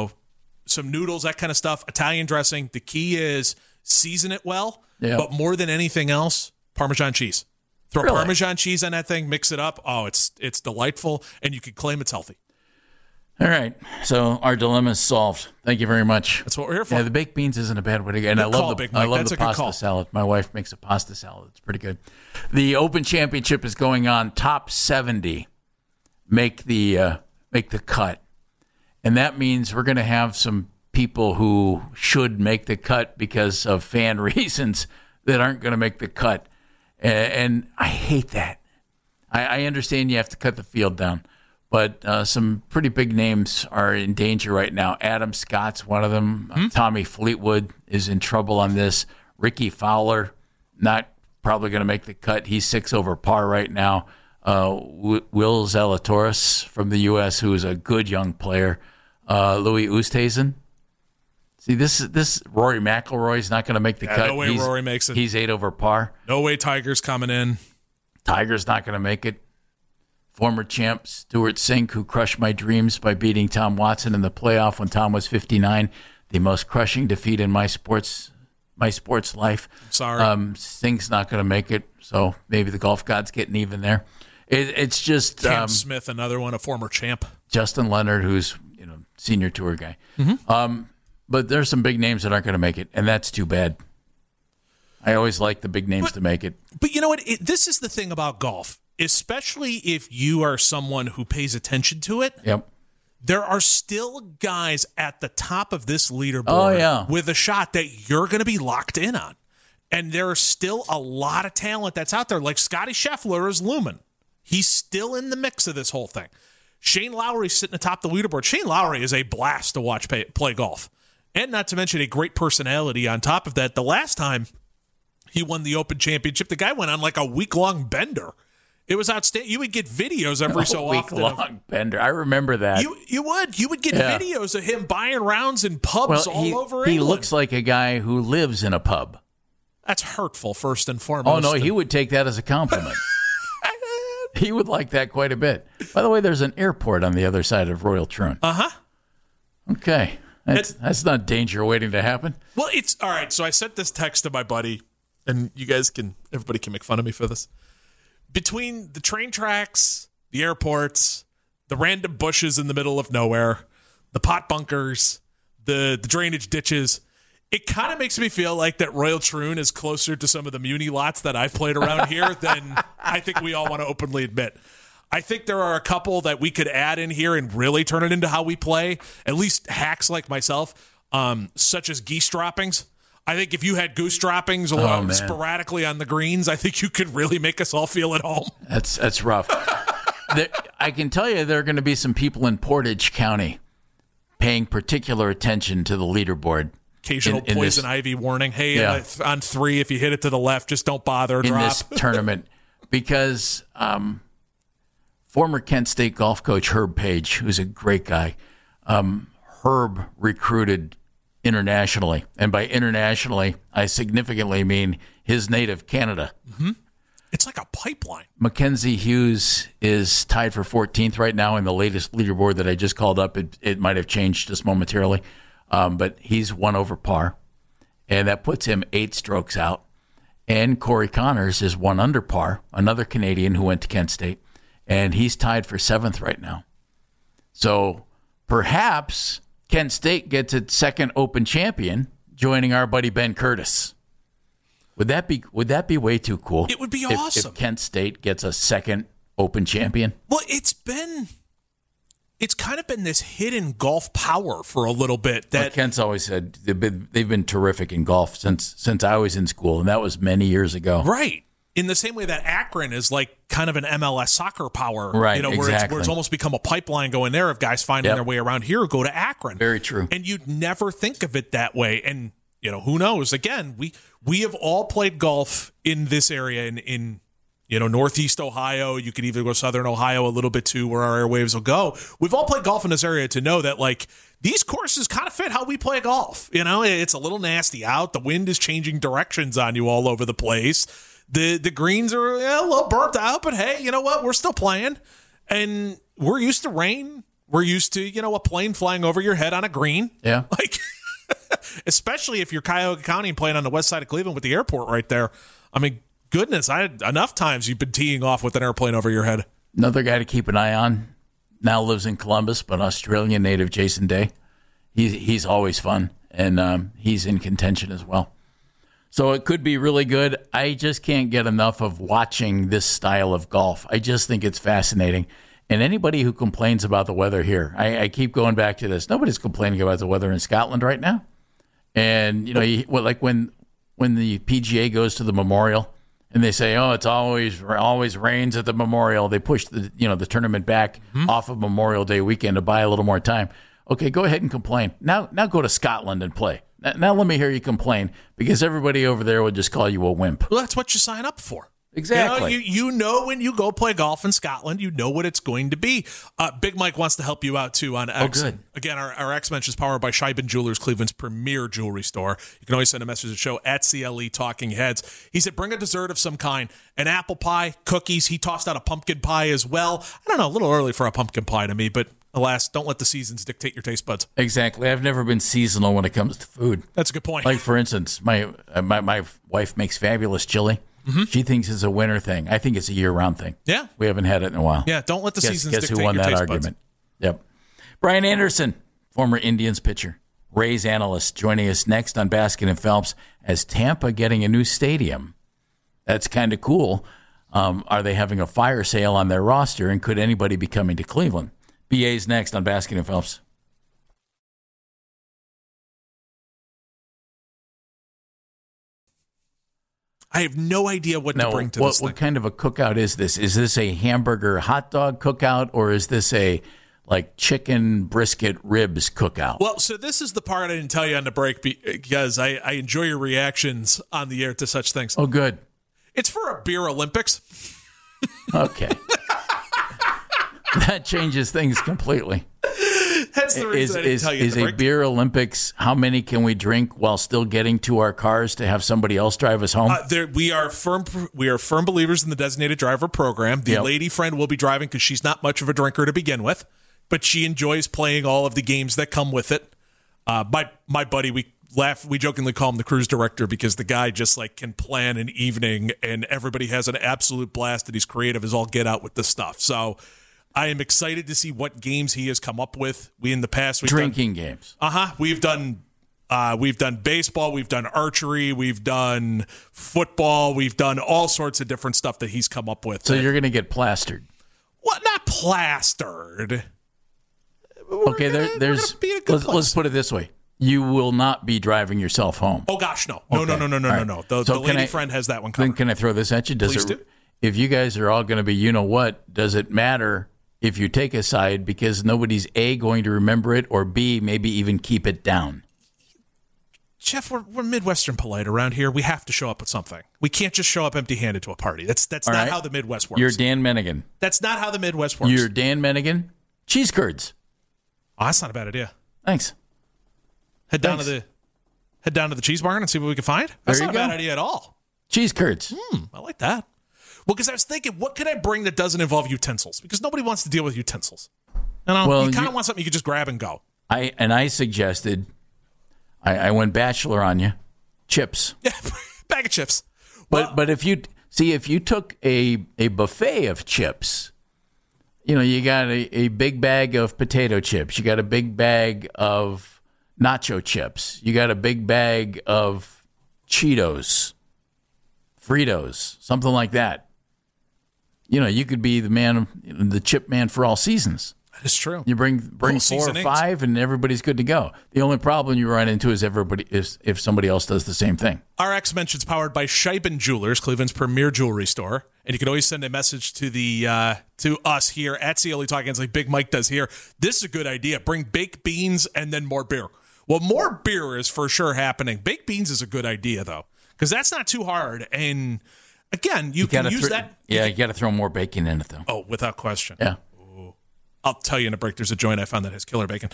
noodles, that kind of stuff. Italian dressing. The key is season it well. Yep. But more than anything else, Parmesan cheese. Throw Parmesan cheese on that thing. Mix it up. Oh, it's delightful, and you can claim it's healthy. All right, so our dilemma is solved. Thank you very much. That's what we're here for. Yeah, the baked beans isn't a bad way to go. And I love the pasta salad. My wife makes a pasta salad. It's pretty good. The Open Championship is going on. Top 70 make the cut, and that means we're going to have some people who should make the cut because of fan reasons that aren't going to make the cut, and I hate that. I understand you have to cut the field down. But some pretty big names are in danger right now. Adam Scott's one of them. Tommy Fleetwood is in trouble on this. Ricky Fowler, not probably going to make the cut. He's 6 over par right now. Will Zalatoris from the U.S., who is a good young player. Louis Oosthuizen. See, this Rory McIlroy's not going to make the cut. No way Rory makes it. He's 8 over par. No way Tiger's coming in. Tiger's not going to make it. Former champ Stuart Sink, who crushed my dreams by beating Tom Watson in the playoff when Tom was 59, the most crushing defeat in my sports life. Sorry. Sink's not going to make it, so maybe the golf god's getting even there. It's just Cam Smith, another one, a former champ. Justin Leonard, who's senior tour guy. But there's some big names that aren't going to make it, and that's too bad. I always like the big names to make it. But you know what? This is the thing about golf. Especially if you are someone who pays attention to it, yep. There are still guys at the top of this leaderboard with a shot that you're going to be locked in on. And there are still a lot of talent that's out there, like Scotty Scheffler is looming. He's still in the mix of this whole thing. Shane Lowry's sitting atop the leaderboard. Shane Lowry is a blast to watch play golf. And not to mention a great personality on top of that. The last time he won the Open Championship, the guy went on like a week-long bender. It was outstanding. You would get videos every so often. Week-long bender. I remember that. You would get videos of him buying rounds in pubs all over England. He looks like a guy who lives in a pub. That's hurtful, first and foremost. Oh, no, he would take that as a compliment. He would like that quite a bit. By the way, there's an airport on the other side of Royal Troon. Uh-huh. Okay. That's not danger waiting to happen. Well, it's all right. So I sent this text to my buddy, and everybody can make fun of me for this. Between the train tracks, the airports, the random bushes in the middle of nowhere, the pot bunkers, the drainage ditches, it kind of makes me feel like that Royal Troon is closer to some of the Muni lots that I've played around here than I think we all want to openly admit. I think there are a couple that we could add in here and really turn it into how we play, at least hacks like myself, such as geese droppings. I think if you had goose droppings sporadically on the greens, I think you could really make us all feel at home. That's rough. I can tell you there are going to be some people in Portage County paying particular attention to the leaderboard. Occasional poison ivy warning. Hey, on 3, if you hit it to the left, just don't bother. In this tournament. Because former Kent State golf coach Herb Page, who's a great guy, Herb recruited internationally. And by internationally, I significantly mean his native Canada. Mm-hmm. It's like a pipeline. Mackenzie Hughes is tied for 14th right now in the latest leaderboard that I just called up. It might have changed just momentarily. But he's 1 over par. And that puts him 8 strokes out. And Corey Connors is 1 under par, another Canadian who went to Kent State. And he's tied for 7th right now. So perhaps Kent State gets its second Open champion, joining our buddy Ben Curtis. Would that be way too cool? It would be awesome if Kent State gets a second Open champion. Well, it's been it's kind of been this hidden golf power for a little bit. That Kent's always said they've been terrific in golf since I was in school, and that was many years ago. Right. In the same way that Akron is like kind of an MLS soccer power, right? Where it's almost become a pipeline going there of guys finding their way around here who go to Akron. Very true. And you'd never think of it that way. And who knows? Again, we have all played golf in this area in Northeast Ohio. You could even go Southern Ohio a little bit too, where our airwaves will go. We've all played golf in this area to know that like these courses kind of fit how we play golf. It's a little nasty out. The wind is changing directions on you all over the place. The greens are a little burnt out, but hey, you know what? We're still playing, and we're used to rain. We're used to a plane flying over your head on a green. Yeah, like especially if you're Cuyahoga County and playing on the west side of Cleveland with the airport right there. I mean, goodness, I had enough times you've been teeing off with an airplane over your head. Another guy to keep an eye on now lives in Columbus, but Australian native Jason Day. He's always fun, and he's in contention as well. So it could be really good. I just can't get enough of watching this style of golf. I just think it's fascinating. And anybody who complains about the weather here, I keep going back to this. Nobody's complaining about the weather in Scotland right now. And, like when the PGA goes to the Memorial and they say, oh, it's always rains at the Memorial. They push the tournament back off of Memorial Day weekend to buy a little more time. Okay, go ahead and complain. Now go to Scotland and play. Now let me hear you complain, because everybody over there would just call you a wimp. Well, that's what you sign up for. Exactly. You know when you go play golf in Scotland, you know what it's going to be. Big Mike wants to help you out, too, on X. Oh, good. Again, our X Mensch is powered by Scheiben Jewelers, Cleveland's premier jewelry store. You can always send a message to the show at CLE Talking Heads. He said, bring a dessert of some kind. An apple pie, cookies. He tossed out a pumpkin pie as well. I don't know, a little early for a pumpkin pie to me, but alas, don't let the seasons dictate your taste buds. Exactly. I've never been seasonal when it comes to food. That's a good point. Like, for instance, my wife makes fabulous chili. Mm-hmm. She thinks it's a winter thing. I think it's a year-round thing. Yeah. We haven't had it in a while. Yeah, don't let the seasons dictate your taste buds. Guess who won that argument? Yep. Brian Anderson, former Indians pitcher, Rays analyst, joining us next on Baskin and Phelps. As Tampa getting a new stadium, that's kind of cool. Are they having a fire sale on their roster, and could anybody be coming to Cleveland? BA's next on Baskin and Phelps. I have no idea what to bring to this thing. What kind of a cookout is this? Is this a hamburger hot dog cookout, or is this a chicken brisket ribs cookout? Well, so this is the part I didn't tell you on the break, because I enjoy your reactions on the air to such things. Oh, good. It's for a beer Olympics. Okay. That changes things completely. That's the reason I didn't tell you. Is a beer Olympics, how many can we drink while still getting to our cars to have somebody else drive us home? We are firm believers in the designated driver program. The lady friend will be driving because she's not much of a drinker to begin with, but she enjoys playing all of the games that come with it. My buddy, we jokingly call him the cruise director, because the guy just can plan an evening, and everybody has an absolute blast, and he's creative as all get out with this stuff. So I am excited to see what games he has come up with. We've drinking games. We've done baseball, we've done archery, we've done football, we've done all sorts of different stuff that he's come up with. So you're going to get plastered. What? Not plastered. Okay, let's put it this way. You will not be driving yourself home. Oh gosh, no. No. The lady friend has that one covered. Then can I throw this at you? Please do. If you guys are all going to be, does it matter if you take a side, because nobody's A, going to remember it, or B, maybe even keep it down? Jeff, we're Midwestern polite around here. We have to show up with something. We can't just show up empty-handed to a party. That's not how the Midwest works. You're Dan Mennigan. That's not how the Midwest works. You're Dan Mennigan. Cheese curds. Oh, that's not a bad idea. Thanks. Head down to the cheese barn and see what we can find. That's not a bad idea at all. Cheese curds. I like that. Well, because I was thinking, what can I bring that doesn't involve utensils? Because nobody wants to deal with utensils. You kind of want something you could just grab and go. I suggested, I went bachelor on you, chips. Yeah, bag of chips. But if you took a buffet of chips, you got a big bag of potato chips, you got a big bag of nacho chips, you got a big bag of Cheetos, Fritos, something like that. You could be the chip man for all seasons. It's true. You bring 4 or 5, and everybody's good to go. The only problem you run into is if somebody else does the same thing. RX Mention's powered by Scheiben Jewelers, Cleveland's premier jewelry store. And you can always send a message to to us here at CLE Talk-Ins like Big Mike does here. This is a good idea. Bring baked beans and then more beer. Well, more beer is for sure happening. Baked beans is a good idea, though, because that's not too hard. And, again, you can use that. Yeah, you got to throw more bacon in it, though. Oh, without question. Yeah. I'll tell you in a break, there's a joint I found that has killer bacon.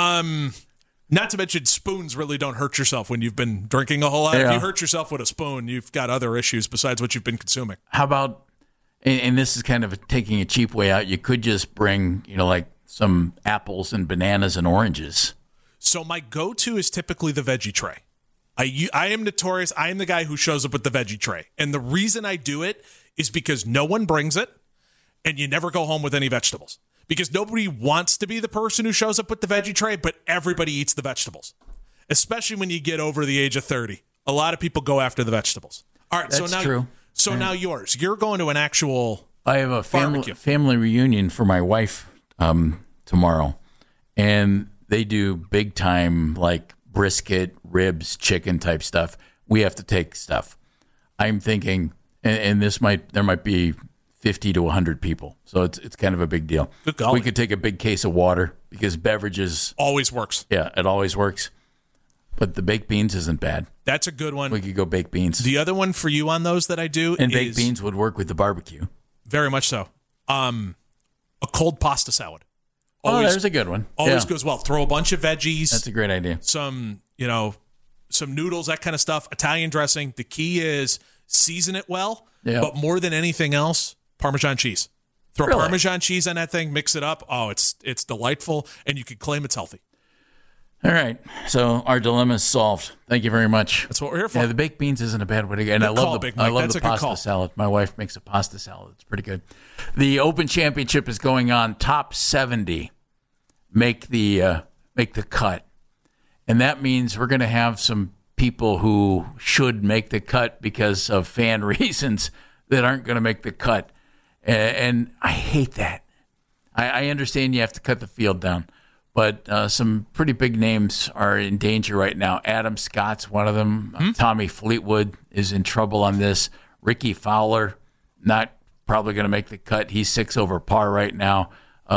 Not to mention spoons really don't hurt yourself when you've been drinking a whole lot. Yeah. If you hurt yourself with a spoon, you've got other issues besides what you've been consuming. How about, and this is kind of taking a cheap way out, you could just bring, like some apples and bananas and oranges. So my go-to is typically the veggie tray. I am notorious. I am the guy who shows up with the veggie tray. And the reason I do it is because no one brings it, and you never go home with any vegetables. Because nobody wants to be the person who shows up with the veggie tray, but everybody eats the vegetables, especially when you get over the age of 30. A lot of people go after the vegetables. All right, That's true. So now yours. You're going to an actual I have a family reunion for my wife tomorrow, and they do big time like brisket, ribs, chicken type stuff. We have to take stuff. I'm thinking, and there might be 50 to 100 people. So it's kind of a big deal. Good golly. We could take a big case of water because beverages always works. Yeah, it always works. But the baked beans isn't bad. That's a good one. We could go baked beans. The other one for you on those that I do and baked beans would work with the barbecue. Very much so. A cold pasta salad. There's a good one. Always goes well. Throw a bunch of veggies. That's a great idea. Some noodles, that kind of stuff. Italian dressing. The key is season it well. Yeah. But more than anything else, Parmesan cheese. Throw Parmesan cheese on that thing, mix it up. Oh, it's delightful, and you can claim it's healthy. All right. So our dilemma is solved. Thank you very much. That's what we're here for. Yeah, the baked beans isn't a bad way to go. And I love the pasta salad. My wife makes a pasta salad. It's pretty good. The Open Championship is going on. Top 70 make the cut. And that means we're going to have some people who should make the cut because of fan reasons that aren't going to make the cut. And I hate that. I understand you have to cut the field down, but some pretty big names are in danger right now. Adam Scott's one of them. Tommy Fleetwood is in trouble on this. Ricky Fowler, not probably going to make the cut. He's 6 over par right now.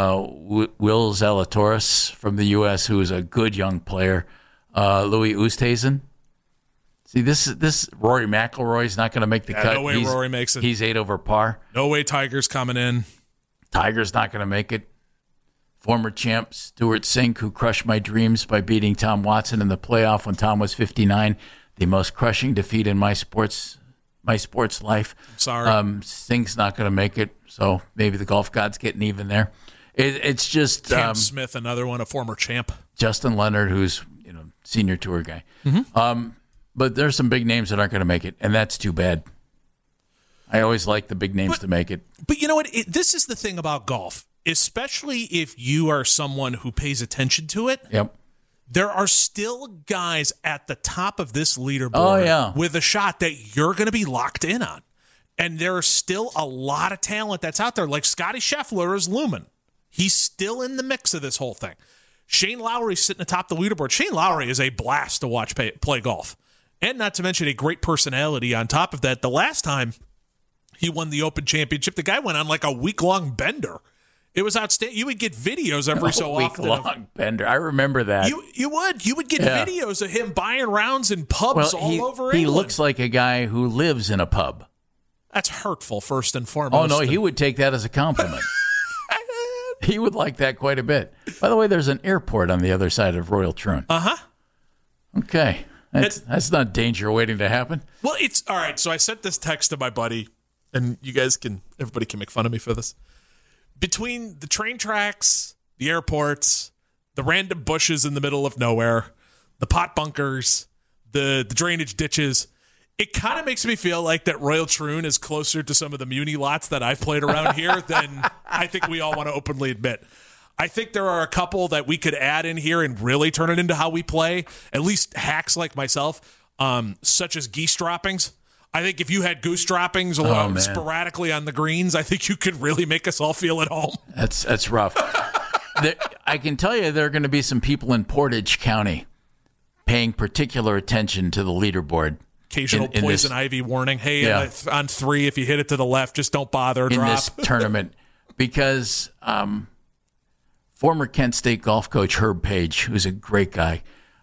Will Zalatoris from the U.S., who is a good young player. Louis Oosthuizen. See, this Rory McIlroy's not going to make the cut. No way Rory makes it. He's 8 over par. No way Tiger's coming in. Tiger's not going to make it. Former champ Stuart Sink, who crushed my dreams by beating Tom Watson in the playoff when Tom was 59, the most crushing defeat in my sports life. Sorry. Sink's not going to make it, so maybe the golf god's getting even there. It's just Cam Smith, another one, a former champ. Justin Leonard, who's senior tour guy. Mm-hmm. But there's some big names that aren't going to make it, and that's too bad. I always like the big names to make it. But you know what? This is the thing about golf, especially if you are someone who pays attention to it. Yep. There are still guys at the top of this leaderboard with a shot that you're going to be locked in on. And there are still a lot of talent that's out there, like Scotty Scheffler is looming. He's still in the mix of this whole thing. Shane Lowry's sitting atop the leaderboard. Shane Lowry is a blast to watch play golf. And not to mention a great personality on top of that. The last time he won the Open Championship, the guy went on like a week-long bender. It was outstanding. You would get videos every so often. Week-long bender. I remember that. You would get videos of him buying rounds in pubs all over England. He looks like a guy who lives in a pub. That's hurtful, first and foremost. Oh, no, he would take that as a compliment. He would like that quite a bit. By the way, there's an airport on the other side of Royal Troon. Uh-huh. Okay. That's not danger waiting to happen. Well, it's all right. So I sent this text to my buddy, and everybody can make fun of me for this. Between the train tracks, the airports, the random bushes in the middle of nowhere, the pot bunkers, the drainage ditches, it kind of makes me feel like that Royal Troon is closer to some of the Muni lots that I've played around here than I think we all want to openly admit. I think there are a couple that we could add in here and really turn it into how we play, at least hacks like myself, such as geese droppings. I think if you had goose droppings sporadically on the greens, I think you could really make us all feel at home. That's rough. I can tell you there are going to be some people in Portage County paying particular attention to the leaderboard. Occasional poison ivy warning. Hey, on 3, if you hit it to the left, just don't bother. In drop. this tournament. Because former Kent State golf coach Herb Page, who's a great guy,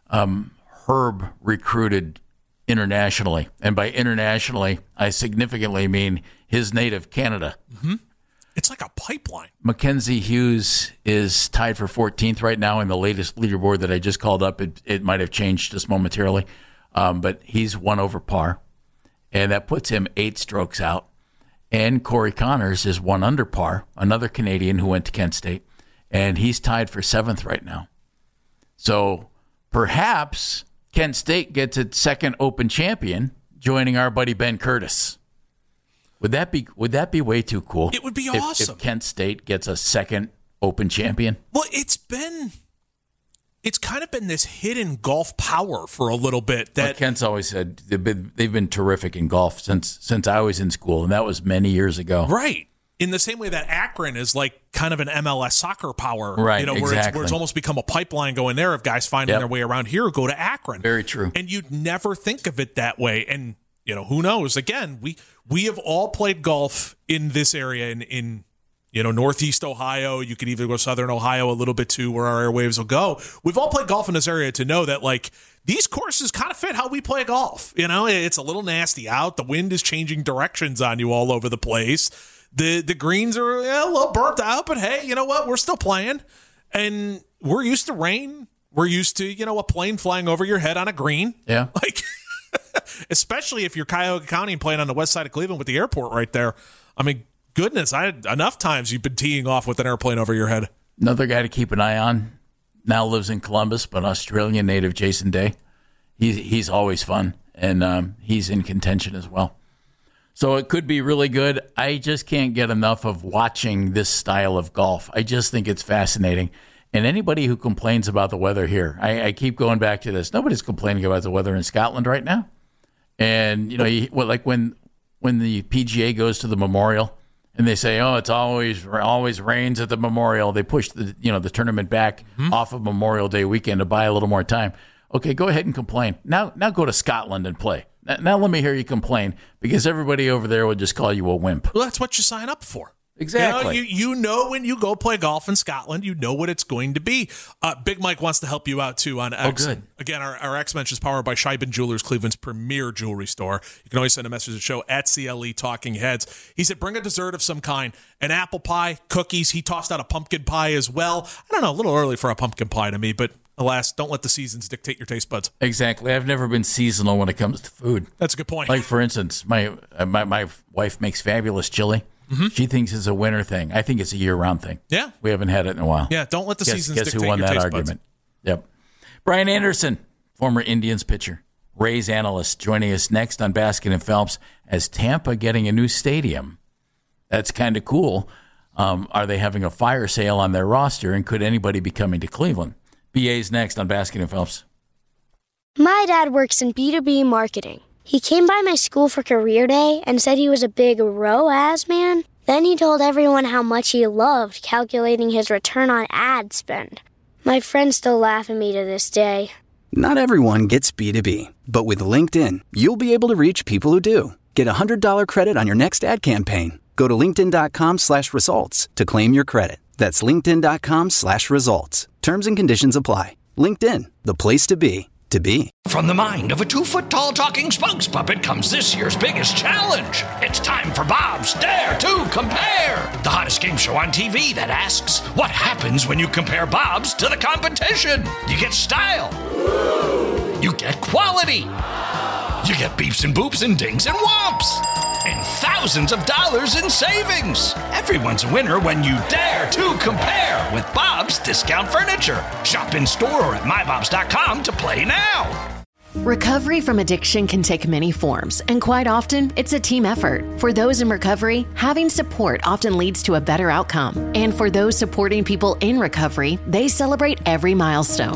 Herb recruited internationally. And by internationally, I significantly mean his native Canada. Mm-hmm. It's like a pipeline. Mackenzie Hughes is tied for 14th right now in the latest leaderboard that I just called up. It might have changed just momentarily, but he's 1 over par, and that puts him 8 strokes out. And Corey Connors is 1 under par, another Canadian who went to Kent State, and he's tied for 7th right now. So perhaps Kent State gets its second Open champion, joining our buddy Ben Curtis. Would that be way too cool? It would be awesome if Kent State gets a second Open champion. Well, it's kind of been this hidden golf power for a little bit. That Kent's always said they've been terrific in golf since I was in school, and that was many years ago. Right. In the same way that Akron is like kind of an MLS soccer power, right? Where it's almost become a pipeline going there of guys finding their way around here, go to Akron. Very true. And you'd never think of it that way. And who knows? Again, we have all played golf in this area in Northeast Ohio. You could even go Southern Ohio a little bit too, where our airwaves will go. We've all played golf in this area to know that like these courses kind of fit how we play golf. It's a little nasty out. The wind is changing directions on you all over the place. The greens are a little burnt out, but hey, you know what? We're still playing, and we're used to rain. We're used to a plane flying over your head on a green. Yeah, like especially if you're Cuyahoga County and playing on the west side of Cleveland with the airport right there. I mean, goodness, I had enough times you've been teeing off with an airplane over your head. Another guy to keep an eye on now lives in Columbus, but Australian native Jason Day. He's always fun, and he's in contention as well. So it could be really good. I just can't get enough of watching this style of golf. I just think it's fascinating. And anybody who complains about the weather here, I keep going back to this. Nobody's complaining about the weather in Scotland right now. And, like when the PGA goes to the Memorial and they say, oh, it's always rains at the Memorial. They push the tournament back off of Memorial Day weekend to buy a little more time. Okay, go ahead and complain. Now go to Scotland and play. Now let me hear you complain, because everybody over there would just call you a wimp. Well, that's what you sign up for. Exactly. You know when you go play golf in Scotland, you know what it's going to be. Big Mike wants to help you out, too, on X. Oh, good. Again, our X Mensch is powered by Scheiben Jewelers, Cleveland's premier jewelry store. You can always send a message to the show at CLE Talking Heads. He said, bring a dessert of some kind, an apple pie, cookies. He tossed out a pumpkin pie as well. I don't know, a little early for a pumpkin pie to me, but alas, don't let the seasons dictate your taste buds. Exactly. I've never been seasonal when it comes to food. That's a good point. Like, for instance, my wife makes fabulous chili. Mm-hmm. She thinks it's a winter thing. I think it's a year-round thing. Yeah. We haven't had it in a while. Yeah, don't let the seasons dictate your taste buds. Guess who won that argument? Yep. Brian Anderson, former Indians pitcher, Rays analyst, joining us next on Baskin and Phelps. As Tampa getting a new stadium, that's kind of cool. Are they having a fire sale on their roster, and could anybody be coming to Cleveland? BA's next on Baskin and Phelps. My dad works in B2B marketing. He came by my school for career day and said he was a big ROAS man. Then he told everyone how much he loved calculating his return on ad spend. My friends still laugh at me to this day. Not everyone gets B2B, but with LinkedIn, you'll be able to reach people who do. Get a $100 credit on your next ad campaign. Go to linkedin.com/results to claim your credit. That's linkedin.com/results. Terms and conditions apply. LinkedIn, the place to be. From the mind of a 2-foot-tall talking spokes puppet comes this year's biggest challenge. It's time for Bob's Dare to Compare, the hottest game show on TV that asks, what happens when you compare Bob's to the competition? You get style. You get quality. You get beeps and boops and dings and whomps. And thousands of dollars in savings. Everyone's a winner when you dare to compare with Bob's Discount Furniture. Shop in store or at mybobs.com to play now. Recovery from addiction can take many forms, and quite often, it's a team effort. For those in recovery, having support often leads to a better outcome. And for those supporting people in recovery, they celebrate every milestone.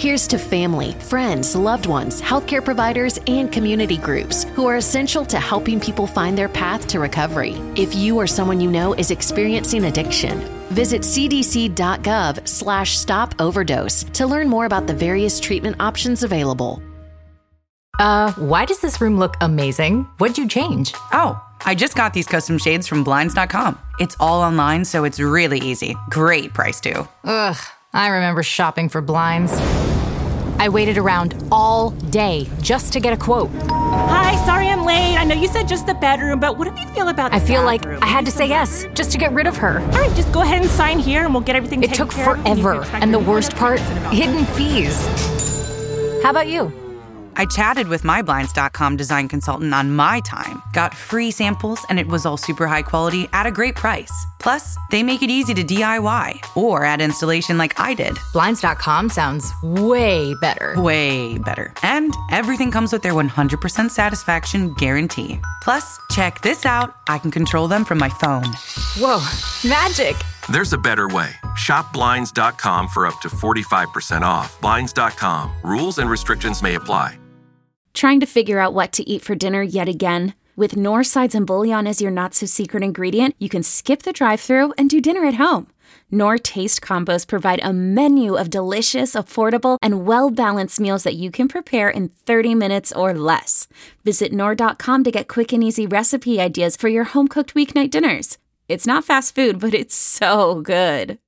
Here's to family, friends, loved ones, healthcare providers, and community groups who are essential to helping people find their path to recovery. If you or someone you know is experiencing addiction, visit cdc.gov/stop overdose to learn more about the various treatment options available. Why does this room look amazing? What'd you change? Oh, I just got these custom shades from Blinds.com. It's all online, so it's really easy. Great price, too. Ugh, I remember shopping for blinds. I waited around all day just to get a quote. Hi, sorry I'm late. I know you said just the bedroom, but what do you feel about the I feel bathroom? like I had to say yes just to get rid of her. All right, just go ahead and sign here and we'll get everything taken care of. It took forever. And the worst part, hidden fees. How about you? I chatted with my Blinds.com design consultant on my time, got free samples, and it was all super high quality at a great price. Plus, they make it easy to DIY or add installation like I did. Blinds.com sounds way better. Way better. And everything comes with their 100% satisfaction guarantee. Plus, check this out. I can control them from my phone. Whoa, magic. There's a better way. Shop Blinds.com for up to 45% off. Blinds.com. Rules and restrictions may apply. Trying to figure out what to eat for dinner yet again? With Knorr sides and bouillon as your not-so-secret ingredient, you can skip the drive-thru and do dinner at home. Knorr Taste Combos provide a menu of delicious, affordable, and well-balanced meals that you can prepare in 30 minutes or less. Visit Knorr.com to get quick and easy recipe ideas for your home-cooked weeknight dinners. It's not fast food, but it's so good.